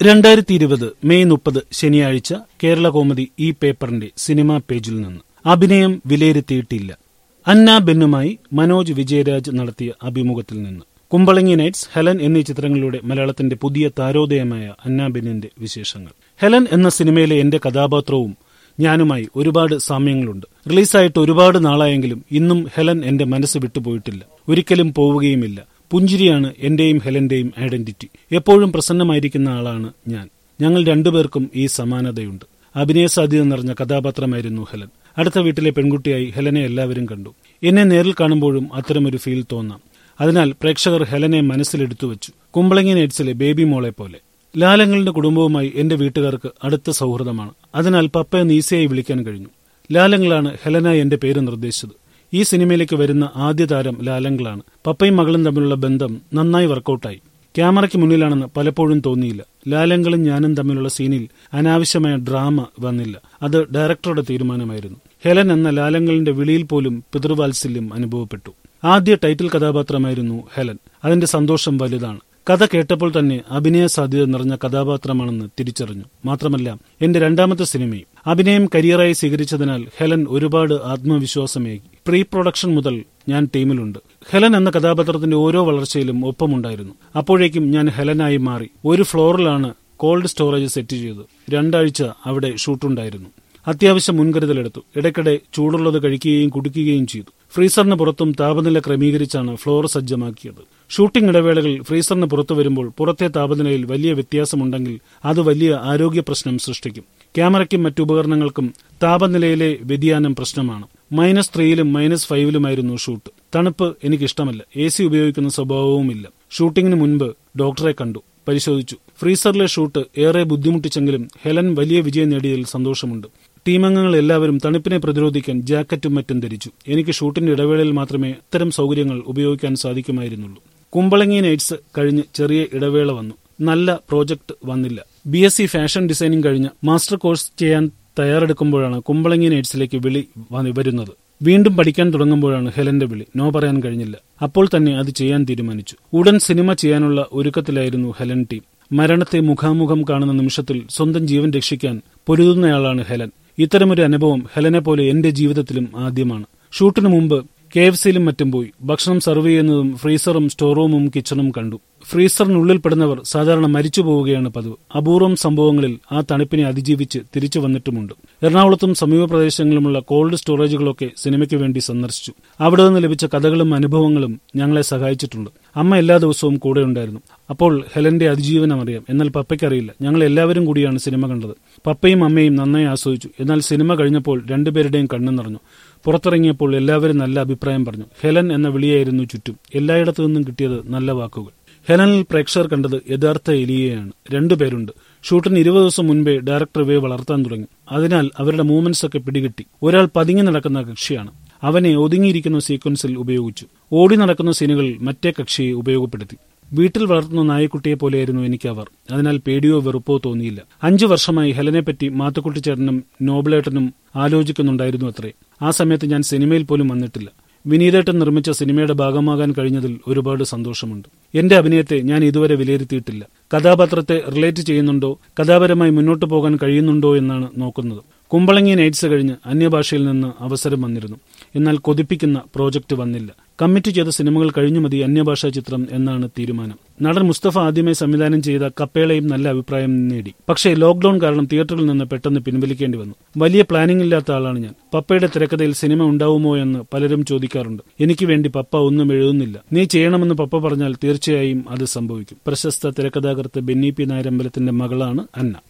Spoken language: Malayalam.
2020 മെയ് 30 ശനിയാഴ്ച കേരള കോമഡി ഈ പേപ്പറിന്റെ സിനിമാ പേജിൽ നിന്ന് അഭിനയം വിലയിരുത്തിയിട്ടില്ല. അന്ന ബെന്നുമായി മനോജ് വിജയരാജ് നടത്തിയ അഭിമുഖത്തിൽ നിന്ന്. കുമ്പളങ്ങി നൈറ്റ്സ്, ഹെലൻ എന്നീ ചിത്രങ്ങളിലൂടെ മലയാളത്തിന്റെ പുതിയ താരോദയമായ അന്ന ബെന്നിന്റെ വിശേഷങ്ങൾ. ഹെലൻ എന്ന സിനിമയിലെ എന്റെ കഥാപാത്രവും ഞാനുമായി ഒരുപാട് സാമ്യങ്ങളുണ്ട്. റിലീസായിട്ട് ഒരുപാട് നാളായെങ്കിലും ഇന്നും ഹെലൻ എന്റെ മനസ്സ് വിട്ടുപോയിട്ടില്ല, ഒരിക്കലും പോവുകയുമില്ല. പുഞ്ചിരിയാണ് എന്റെയും ഹെലന്റെയും ഐഡന്റിറ്റി. എപ്പോഴും പ്രസന്നമായിരിക്കുന്ന ആളാണ് ഞാൻ. ഞങ്ങൾ രണ്ടുപേർക്കും ഈ സമാനതയുണ്ട്. അഭിനയ സാധ്യത നിറഞ്ഞ കഥാപാത്രമായിരുന്നു ഹെലൻ. അടുത്ത വീട്ടിലെ പെൺകുട്ടിയായി ഹെലനെ എല്ലാവരും കണ്ടു. എന്നെ നേരിൽ കാണുമ്പോഴും അത്തരമൊരു ഫീൽ തോന്നാം. അതിനാൽ പ്രേക്ഷകർ ഹെലനെ മനസ്സിലെടുത്തു വെച്ചു, കുമ്പളങ്ങി നൈറ്റ്സിലെ ബേബി മോളെ പോലെ. ലാലങ്ങളുടെ കുടുംബവുമായി എന്റെ വീട്ടുകാർക്ക് അടുത്ത സൗഹൃദമാണ്. അതിനാൽ പപ്പയെ നീസയായി വിളിക്കാൻ കഴിഞ്ഞു. ലാലങ്ങളാണ് ഹെലനായി എന്റെ പേര് നിർദ്ദേശിച്ചത്. ഈ സിനിമയിലേക്ക് വരുന്ന ആദ്യ താരം ലാലങ്ങളാണ്. പപ്പയും മകളും തമ്മിലുള്ള ബന്ധം നന്നായി വർക്കൌട്ടായി. ക്യാമറയ്ക്ക് മുന്നിലാണെന്ന് പലപ്പോഴും തോന്നിയില്ല. ലാലങ്ങളും ഞാനും തമ്മിലുള്ള സീനിൽ അനാവശ്യമായ ഡ്രാമ വന്നില്ല. അത് ഡയറക്ടറുടെ തീരുമാനമായിരുന്നു. ഹെലൻ എന്ന ലാലങ്ങളുടെ വിളിയിൽ പോലും പിതൃവാത്സല്യം അനുഭവപ്പെട്ടു. ആദ്യ ടൈറ്റിൽ കഥാപാത്രമായിരുന്നു ഹെലൻ. അതിന്റെ സന്തോഷം വലുതാണ്. കഥ കേട്ടപ്പോൾ തന്നെ അഭിനയ സാധ്യത നിറഞ്ഞ കഥാപാത്രമാണെന്ന് തിരിച്ചറിഞ്ഞു. മാത്രമല്ല, എന്റെ രണ്ടാമത്തെ സിനിമയും അഭിനയം കരിയറായി സ്വീകരിച്ചതിനാൽ ഹെലൻ ഒരുപാട് ആത്മവിശ്വാസമേകി. പ്രീ പ്രൊഡക്ഷൻ മുതൽ ഞാൻ ടീമിലുണ്ട്. ഹെലൻ എന്ന കഥാപാത്രത്തിന്റെ ഓരോ വളർച്ചയിലും ഒപ്പമുണ്ടായിരുന്നു. അപ്പോഴേക്കും ഞാൻ ഹെലനായി മാറി. ഒരു ഫ്ലോറിലാണ് കോൾഡ് സ്റ്റോറേജ് സെറ്റ് ചെയ്തത്. 2 ആഴ്ച അവിടെ ഷൂട്ടുണ്ടായിരുന്നു. അത്യാവശ്യം മുൻകരുതലെടുത്തു. ഇടയ്ക്കിടെ ചൂടുള്ളത് കഴിക്കുകയും കുടിക്കുകയും ചെയ്തു. ഫ്രീസറിന് പുറത്തും താപനില ക്രമീകരിച്ചാണ് ഫ്ലോർ സജ്ജമാക്കിയത്. ഷൂട്ടിംഗ് ഇടവേളകൾ ഫ്രീസറിന് പുറത്തു വരുമ്പോൾ പുറത്തെ താപനിലയിൽ വലിയ വ്യത്യാസമുണ്ടെങ്കിൽ അത് വലിയ ആരോഗ്യ പ്രശ്നം സൃഷ്ടിക്കും. ക്യാമറയ്ക്കും മറ്റുപകരണങ്ങൾക്കും താപനിലയിലെ വ്യതിയാനം പ്രശ്നമാണ്. -3ലും -5ലുമായിരുന്നു ഷൂട്ട്. തണുപ്പ് എനിക്കിഷ്ടമല്ല. AC ഉപയോഗിക്കുന്ന സ്വഭാവവുമില്ല. ഷൂട്ടിങ്ങിന് മുൻപ് ഡോക്ടറെ കണ്ടു, പരിശോധിച്ചു. ഫ്രീസറിലെ ഷൂട്ട് ഏറെ ബുദ്ധിമുട്ടിച്ചെങ്കിലും ഹെലൻ വലിയ വിജയം നേടിയതിൽ സന്തോഷമുണ്ട്. ടീമംഗങ്ങൾ എല്ലാവരും തണുപ്പിനെ പ്രതിരോധിക്കാൻ ജാക്കറ്റും മറ്റും ധരിച്ചു. എനിക്ക് ഷൂട്ടിന്റെ ഇടവേളയിൽ മാത്രമേ ഇത്തരം സൗകര്യങ്ങൾ ഉപയോഗിക്കാൻ സാധിക്കുമായിരുന്നുള്ളൂ. കുമ്പളങ്ങി നൈറ്റ്സ് കഴിഞ്ഞ് ചെറിയ ഇടവേള വന്നു. നല്ല പ്രോജക്ട് വന്നില്ല. BSc ഫാഷൻ ഡിസൈനിങ് കഴിഞ്ഞ് മാസ്റ്റർ കോഴ്സ് ചെയ്യാൻ തയ്യാറെടുക്കുമ്പോഴാണ് കുമ്പളങ്ങി നൈറ്റ്സിലേക്ക് വിളി വരുന്നത്. വീണ്ടും പഠിക്കാൻ തുടങ്ങുമ്പോഴാണ് ഹെലന്റെ വിളി. നോ പറയാൻ കഴിഞ്ഞില്ല. അപ്പോൾ തന്നെ അത് ചെയ്യാൻ തീരുമാനിച്ചു. ഉടൻ സിനിമ ചെയ്യാനുള്ള ഒരുക്കത്തിലായിരുന്നു ഹെലൻ ടീം. മരണത്തെ മുഖാമുഖം കാണുന്ന നിമിഷത്തിൽ സ്വന്തം ജീവൻ രക്ഷിക്കാൻ പൊരുതുന്നയാളാണ് ഹെലൻ. ഇത്തരമൊരു അനുഭവം ഹെലനെ പോലെ എന്റെ ജീവിതത്തിലും ആദ്യമാണ്. ഷൂട്ടിനു മുമ്പ് KFCയിലും മറ്റും പോയി ഭക്ഷണം സെർവ് ചെയ്യുന്നതും ഫ്രീസറും സ്റ്റോർ റൂമും കിച്ചണും കണ്ടു. ഫ്രീസറിനുള്ളിൽ പെടുന്നവർ സാധാരണ മരിച്ചു പോവുകയാണ് പതിവ്. അപൂർവം സംഭവങ്ങളിൽ ആ തണുപ്പിനെ അതിജീവിച്ച് തിരിച്ചു വന്നിട്ടുമുണ്ട്. എറണാകുളത്തും സമീപ പ്രദേശങ്ങളിലുമുള്ള കോൾഡ് സ്റ്റോറേജുകളൊക്കെ സിനിമയ്ക്ക് വേണ്ടി സന്ദർശിച്ചു. അവിടെ നിന്ന് ലഭിച്ച കഥകളും അനുഭവങ്ങളും ഞങ്ങളെ സഹായിച്ചിട്ടുണ്ട്. അമ്മ എല്ലാ ദിവസവും കൂടെ ഉണ്ടായിരുന്നു. അപ്പോൾ ഹെലന്റെ അതിജീവനം അറിയാം. എന്നാൽ പപ്പയ്ക്കറിയില്ല. ഞങ്ങൾ എല്ലാവരും കൂടിയാണ് സിനിമ കണ്ടത്. പപ്പയും അമ്മയും നന്നായി ആസ്വദിച്ചു. എന്നാൽ സിനിമ കഴിഞ്ഞപ്പോൾ രണ്ടുപേരുടെയും കണ്ണു നിറഞ്ഞു. പുറത്തിറങ്ങിയപ്പോൾ എല്ലാവരും നല്ല അഭിപ്രായം പറഞ്ഞു. ഹെലൻ എന്ന വിളിയായിരുന്നു ചുറ്റും. എല്ലായിടത്തു നിന്നും കിട്ടിയത് നല്ല വാക്കുകൾ. ഹെലനിൽ പ്രേക്ഷകർ കണ്ടത് യഥാർത്ഥ എലിയെയാണ്. 2 പേരുണ്ട്. ഷൂട്ടിന് 20 ദിവസം മുൻപേ ഡയറക്ടർ ഇവയെ വളർത്താൻ തുടങ്ങി. അതിനാൽ അവരുടെ മൂവ്മെന്റ്സ് ഒക്കെ പിടികിട്ടി. ഒരാൾ പതുങ്ങി നടക്കുന്ന കക്ഷിയാണ്. അവനെ ഒതുങ്ങിയിരിക്കുന്ന സീക്വൻസിൽ ഉപയോഗിച്ചു. ഓടി നടക്കുന്ന സീനുകൾ മറ്റേ കക്ഷിയെ ഉപയോഗപ്പെടുത്തി. വീട്ടിൽ വളർത്തുന്ന നായക്കുട്ടിയെ പോലെയായിരുന്നു എനിക്ക് അവർ. അതിനാൽ പേടിയോ വെറുപ്പോ തോന്നിയില്ല. 5 വർഷമായി ഹെലനെപ്പറ്റി മാത്തുക്കുട്ടിച്ചേട്ടനും നോബിളേട്ടനും ആലോചിക്കുന്നുണ്ടായിരുന്നു അത്രേ. ആ സമയത്ത് ഞാൻ സിനിമയിൽ പോലും വന്നിട്ടില്ല. വിനീതേട്ടൻ നിർമ്മിച്ച സിനിമയുടെ ഭാഗമാകാൻ കഴിഞ്ഞതിൽ ഒരുപാട് സന്തോഷമുണ്ട്. എന്റെ അഭിനയത്തെ ഞാൻ ഇതുവരെ വിലയിരുത്തിയിട്ടില്ല. കഥാപാത്രത്തെ റിലേറ്റ് ചെയ്യുന്നുണ്ടോ, കഥാപരമായി മുന്നോട്ട് പോകാൻ കഴിയുന്നുണ്ടോ എന്നാണ് നോക്കുന്നത്. കുമ്പളങ്ങി നൈറ്റ്സ് കഴിഞ്ഞ് അന്യഭാഷയിൽ നിന്ന് അവസരം വന്നിരുന്നു. എന്നാൽ കൊതിപ്പിക്കുന്ന പ്രോജക്റ്റ് വന്നില്ല. കമ്മിറ്റ് ചെയ്ത സിനിമകൾ കഴിഞ്ഞു മതി അന്യഭാഷാ ചിത്രം എന്നാണ് തീരുമാനം. നടൻ മുസ്തഫ ആദ്യമായി സംവിധാനം ചെയ്ത കപ്പേളയും നല്ല അഭിപ്രായം നേടി. പക്ഷേ ലോക്ഡൌൺ കാരണം തിയേറ്ററിൽ നിന്ന് പെട്ടെന്ന് പിൻവലിക്കേണ്ടി വന്നു. വലിയ പ്ലാനിംഗ് ഇല്ലാത്ത ആളാണ് ഞാൻ. പപ്പയുടെ തിരക്കഥയിൽ സിനിമ ഉണ്ടാവുമോ എന്ന് പലരും ചോദിക്കാറുണ്ട്. എനിക്ക് വേണ്ടി പപ്പ ഒന്നും എഴുതുന്നില്ല. നീ ചെയ്യണമെന്ന് പപ്പ പറഞ്ഞാൽ തീർച്ചയായും അത് സംഭവിക്കും. പ്രശസ്ത തിരക്കഥാകൃത്ത് ബെന്നി പി നായരമ്പലത്തിന്റെ മകളാണ് അന്ന.